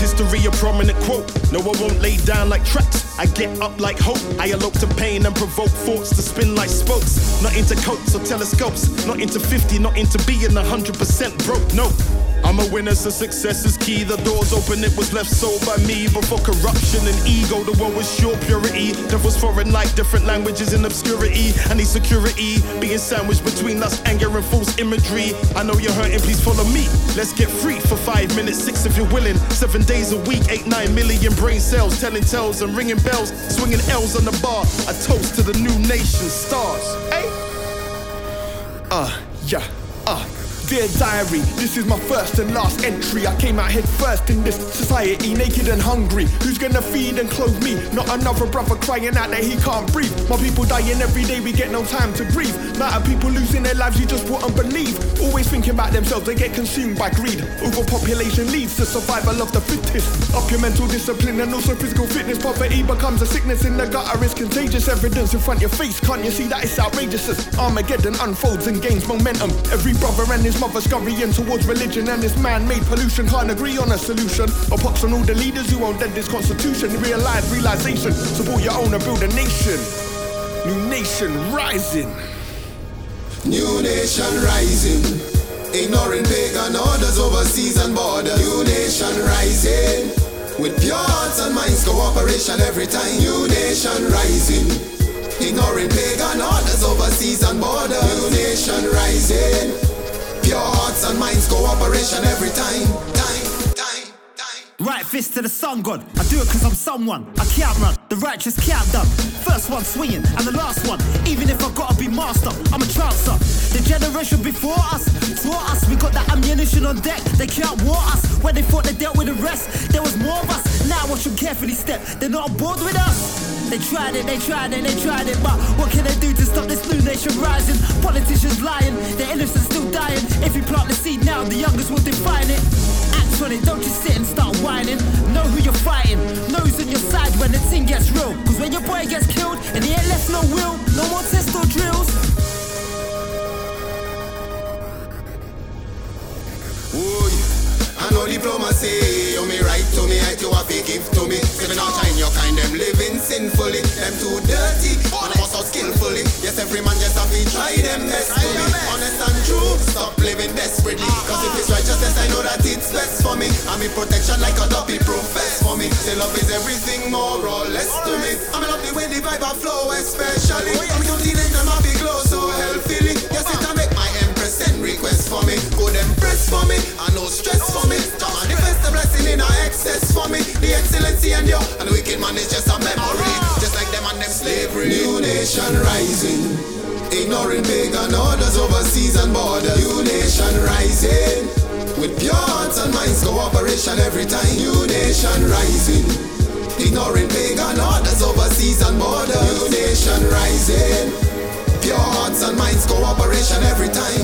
history a prominent quote. No, I won't lay down like tracks, I get up like hope. I elope to pain and provoke thoughts to spin like spokes. Not into coats or telescopes, not into 50, not into being 100% broke, no. I'm a winner, so success is key. The doors open, it was left sold by me. Before corruption and ego, the world was sure purity. Devils foreign like different languages in obscurity. I need security, being sandwiched between lust, anger and false imagery. I know you're hurting, please follow me. Let's get free for 5 minutes, 6 if you're willing. 7 days a week, 8-9 million brain cells, telling tales and ringing bells, swinging L's on the bar. A toast to the new nation stars. Hey, Dear diary, this is my first and last entry. I came out head first in this society, naked and hungry. Who's gonna feed and clothe me? Not another brother crying out that he can't breathe. My people dying every day, we get no time to breathe. Amount of people losing their lives, you just wouldn't believe. Always thinking about themselves, they get consumed by greed. Overpopulation leads to survival of the fittest. Up your mental discipline and also physical fitness. Poverty becomes a sickness in the gutter, it's contagious. Evidence in front of your face, can't you see that it's outrageous? As Armageddon unfolds and gains momentum. Every brother and his mother scurrying towards religion, and this man-made pollution can't agree on a solution. A pox on all the leaders who won't end this constitution. Realization, support your own and build a nation. New nation rising. New nation rising. Ignoring pagan orders overseas and borders. New nation rising. With pure hearts and minds, cooperation every time. New nation rising. Ignoring pagan orders overseas and borders. New nation rising. Pure hearts and minds, cooperation every time. Right fist to the sun god, I do it cause I'm someone. I can't run, the righteous can't done. First one swinging, and the last one. Even if I gotta be master, I'm a chancer. The generation before us taught us, we got that ammunition on deck. They can't war us, when they thought they dealt with the rest. There was more of us, now watch them carefully step. They're not on board with us. They tried it, but what can they do to stop this new nation rising? Politicians lying, the innocent still dying. If you plant the seed now, the youngest will define it. Act on it, don't just sit and start whining. Know who you're fighting, know who's on your side when the thing gets real. Cause when your boy gets killed and he ain't left no will, no more tests or drills. Oh yeah, I know diplomacy. You me right to me, I to have a gift to me. Say me not shine your kind, them living sinfully. Them too dirty, and I'm so skillfully. Yes, every man just have to try them best to me. Honest and true, stop living desperately. Cause if it's righteousness, I know that it's best for me. I'm in protection like a dopey profess for me. Say love is everything more or less to me. I'm in love the way the vibe I flow especially. We don't need them a big glow so healthily. Yes, it can make my empress send requests for me. Go them press for me, and no stress for me. Manifest the blessing in our excess for me. The excellency and you, and the wicked man is just a memory. Just like them and them slavery. New nation rising. Ignoring pagan orders overseas and borders. New nation rising. With pure hearts and minds, cooperation every time. New nation rising. Ignoring pagan orders overseas and borders. New nation rising. Pure hearts and minds, cooperation every time.